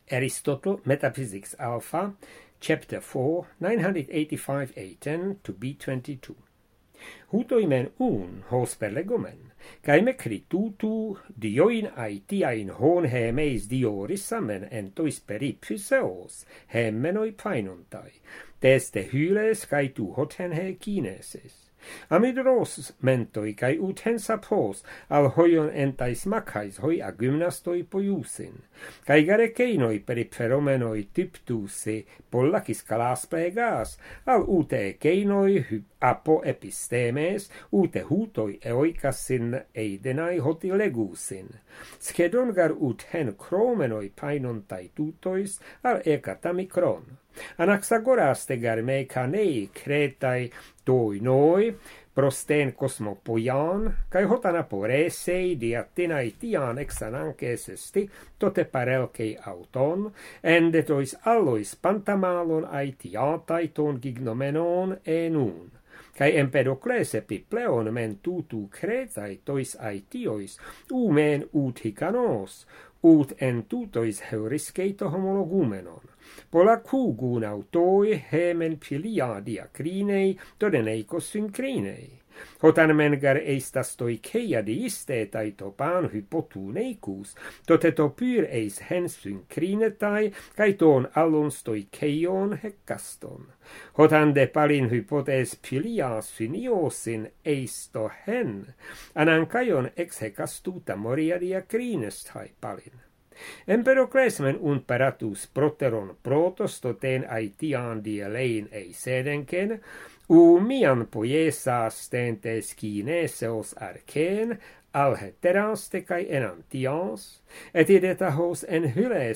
Aristotle, Metaphysics Alpha, Chapter 4, 985 A10 to B22. Hutoimen hos per legomen, cae mecri tutu dioin aetiain hon hemeis diorissamen entois periphyseos, hemenoi painontai, teste hyles cae tu hoten he kineses. Amidros mentoi cae uten sapos al hoion entais macais hoi agymnastoi poiusin, cae garekeinoi peripheromenoi typtuse pollakis calas plegas, al ute keinoi apo epistemes, ute hutoi eoikasin eidenai hoti legusin. Skedongar uten kromenoi painontai tutois al ekatamikron. Anaxagoras tegar me canei cretai toinoi, prosten cosmopoian, cae hotana poresei diatinai tian exanances esti, tote parelcei auton, endetois allois pantamalon aetiatai ton gignomenon enun. Cae Empedocles epipleon men tutu cretai tois aetiois, umen ut hicanos, ut en tutois heurisceito homologumenon. Pola cugun autoi hemen pilia diacrinei, dodeneicos syncrinei. Hotan mengar eistas stoiceia diiste taitopan hypotuneicus, toteto pyr eis hen syncrinetai, cae ton allon stoiceion heccaston. Hotan de palin hypotes pilia syniosin eisto hen, anancaion ex hecastuta moria diacrinestai palin. Empedocles men paratus proteron protos toten aetian dielein ei sedenken, mian poiesas stentes kineseos arcen, al heteraste cae enantians, et idetahos en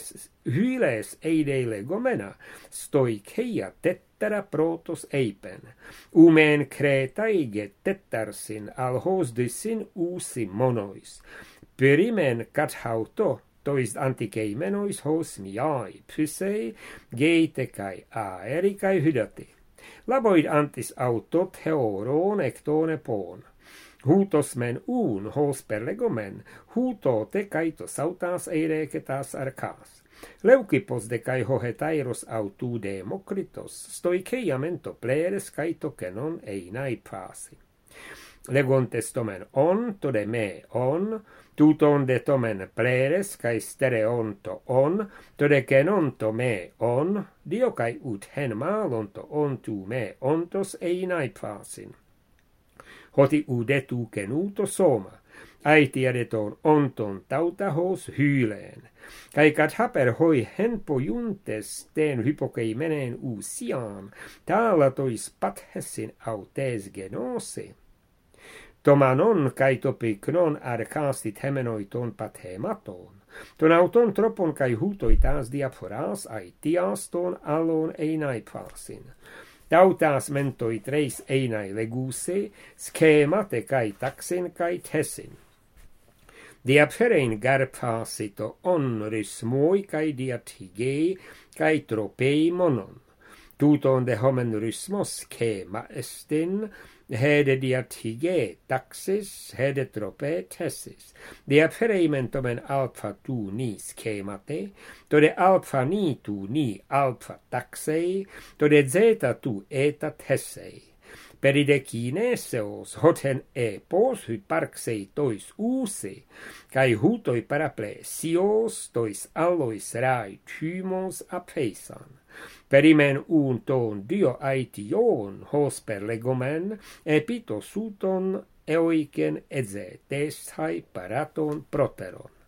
hyles eide legomena, stoiceia tettera protos eipen, men cretaige tettarsin al hos dysin usi monois, pyrimen cathauto, tois anticeimenois hos miai pysei, geite cae aeri cae hydati. Laboid antis auto theoron ectone pon. Hutos men hos per legomen, huto te caito sautas eirecetas arcas. Leucipos de cae hohetairos autu Democritos, stoiceiamento pleres caito cenon einai pasi. Legontes tomen to de me tuton de tomen pleres, cae stereonto to de kenonto me dio cae ut hen malonto tu me ontos einai pasin. Hoti udetu kenuto soma, aetiadeton onton tautahos hyleen, cae cat haper hoi hen pojuntes ten hypokeimenen sian, talatois pathessin autes genose. Tomanon cae topicnon arcastit hemenoiton pathematon, ton auton tropon cae hutoitas diaphoras aetias ton allon einai parsin. Tautas mentoi treis einai leguse, schemate cae taxin cae tessin. Diapherein garpasito rysmoi cae diatigei cae tropei monon. Tuton de homen rysmos schema estin, hede diatige taxis, hede trope tessis. Diaphereimen tomen alpha tu ni schemate, to de alpha ni tu ni alpha taxei, to de zeta tu eta tessei. Peride kineseos hoten epos hyparxei tois usi, cae hutoi paraplesios tois allois rai thymos apeisan. Perimen ton dio aition hos per legomen, epito suton eoiken eze testai paraton proteron.